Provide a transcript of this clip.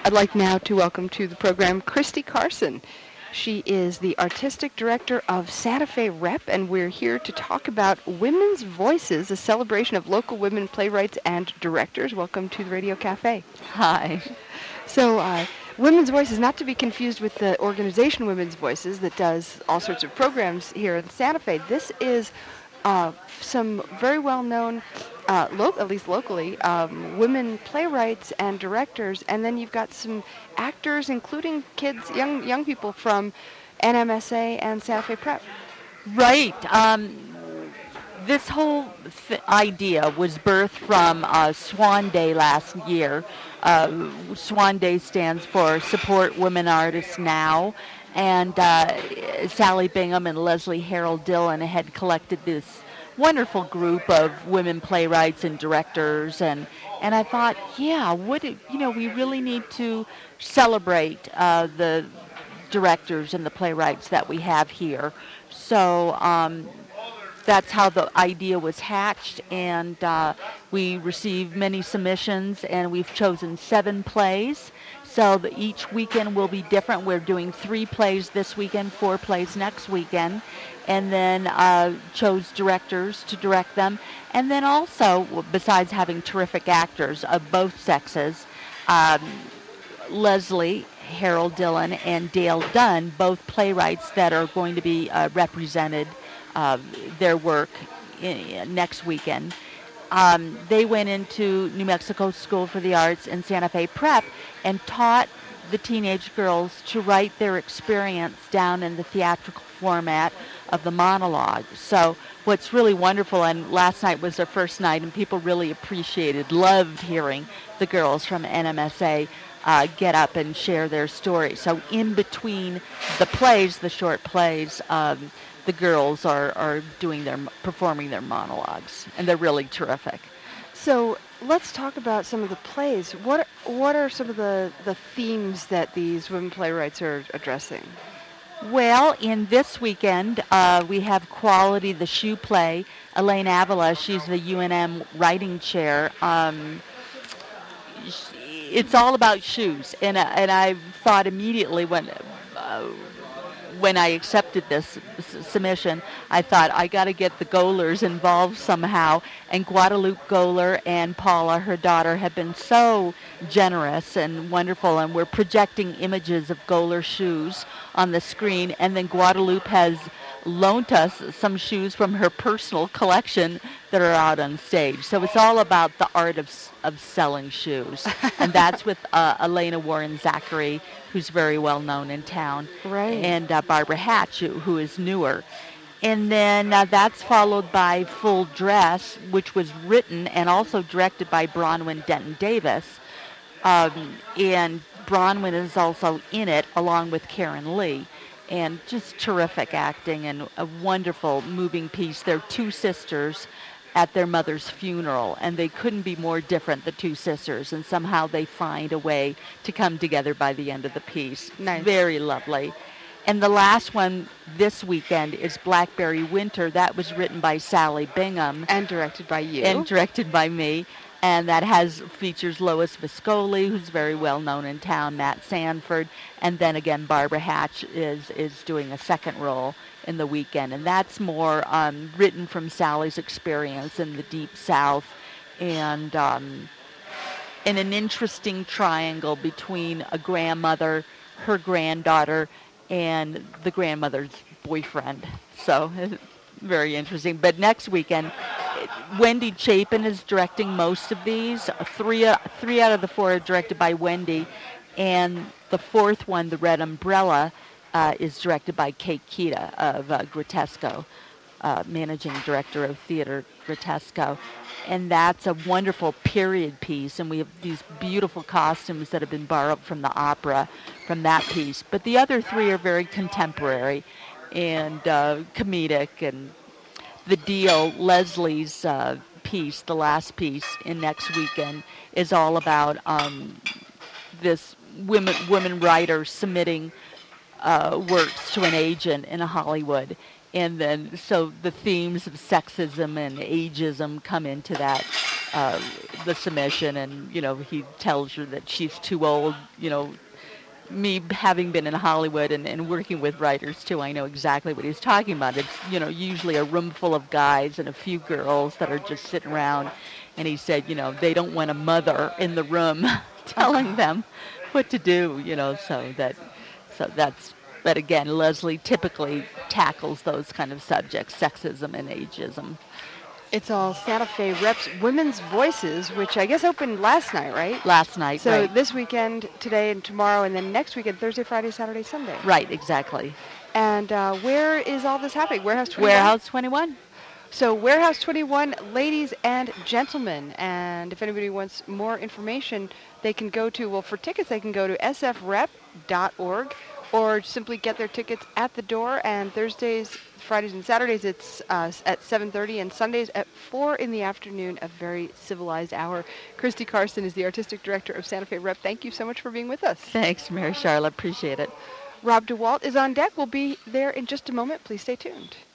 I'd like now to welcome to the program Christy Carson. She is the artistic director of Santa Fe Rep, and we're here to talk about Women's Voices, a celebration of local women playwrights and directors. Welcome to the Radio Cafe. Hi. So, Women's Voices, not to be confused with the organization Women's Voices that does all sorts of programs here in Santa Fe. This is some very well-known, at least locally, women playwrights and directors, and then you've got some actors, including kids, young people from NMSA and Santa Fe Prep. Right. This whole idea was birthed from Swan Day last year. Swan Day stands for Support Women Artists Now. And Sally Bingham and Leslie Harold Dillon had collected this wonderful group of women playwrights and directors, and I thought, we really need to celebrate the directors and the playwrights that we have here. So that's how the idea was hatched, and we received many submissions, and we've chosen 7 plays. So each weekend will be different. We're doing 3 plays this weekend, 4 plays next weekend, and then chose directors to direct them. And then also, besides having terrific actors of both sexes, Leslie Harold Dillon and Dale Dunn, both playwrights that are going to be represented their work next weekend. They went into New Mexico School for the Arts and Santa Fe Prep and taught the teenage girls to write their experience down in the theatrical format of the monologue. So what's really wonderful, and last night was their first night, and people really loved hearing the girls from NMSA get up and share their story. So in between the plays, the short plays, the girls are performing their monologues, and they're really terrific. So let's talk about some of the plays. What are some of the themes that these women playwrights are addressing? Well, in this weekend, we have Quality, the shoe play. Elaine Avila, she's the UNM writing chair. It's all about shoes, and I thought immediately when I accepted this submission, I thought I got to get the Gohlers involved somehow. And Guadalupe Gohler and Paula, her daughter, have been so generous and wonderful. And we're projecting images of Gohler shoes on the screen. And then Guadalupe has loaned us some shoes from her personal collection that are out on stage. So it's all about the art of selling shoes. And that's with Elena Warren Zachary, who's very well known in town, right, and Barbara Hatch, who is newer. And then that's followed by Full Dress, which was written and also directed by Bronwyn Denton Davis. And Bronwyn is also in it, along with Karen Lee. And just terrific acting and a wonderful moving piece. They're 2 sisters at their mother's funeral, and they couldn't be more different, the 2 sisters, and somehow they find a way to come together by the end of the piece. Nice. Very lovely. And the last one this weekend is Blackberry Winter. That was written by Sally Bingham. And directed by you. And directed by me. And that features Lois Viscoli, who's very well known in town, Nat Sanford, and then again Barbara Hatch is doing a second role in the weekend. And that's more written from Sally's experience in the Deep South, and in an interesting triangle between a grandmother, her granddaughter, and the grandmother's boyfriend. So very interesting. But next weekend, Wendy Chapin is directing most of these. 3 out of the 4 are directed by Wendy, and the 4th one, The Red Umbrella, is directed by Kate Kita of Grotesco, managing director of Theater Grotesco. And that's a wonderful period piece, and we have these beautiful costumes that have been borrowed from the opera from that piece. But the other 3 are very contemporary and comedic. And the deal, Leslie's piece, the last piece in next weekend, is all about this women writers submitting works to an agent in Hollywood. And then, so the themes of sexism and ageism come into that the submission, and he tells her that she's too old. Me having been in Hollywood and working with writers too, I know exactly what he's talking about. It's usually a room full of guys and a few girls that are just sitting around, and he said they don't want a mother in the room telling them what to do. So that's. But again, Leslie typically tackles those kind of subjects, sexism and ageism. It's all Santa Fe Reps Women's Voices, which I guess opened last night, right? Last night, So right. this weekend, today and tomorrow, and then next weekend, Thursday, Friday, Saturday, Sunday. Right, exactly. And where is all this happening? Warehouse 21? Warehouse 21. So Warehouse 21, ladies and gentlemen. And if anybody wants more information, they can go to, for tickets, they can go to sfrep.org. Or simply get their tickets at the door. And Thursdays, Fridays, and Saturdays, it's at 7:30, and Sundays at 4 in the afternoon, a very civilized hour. Christy Carson is the artistic director of Santa Fe Rep. Thank you so much for being with us. Thanks, Mary Charlotte. Appreciate it. Rob DeWalt is on deck. We'll be there in just a moment. Please stay tuned.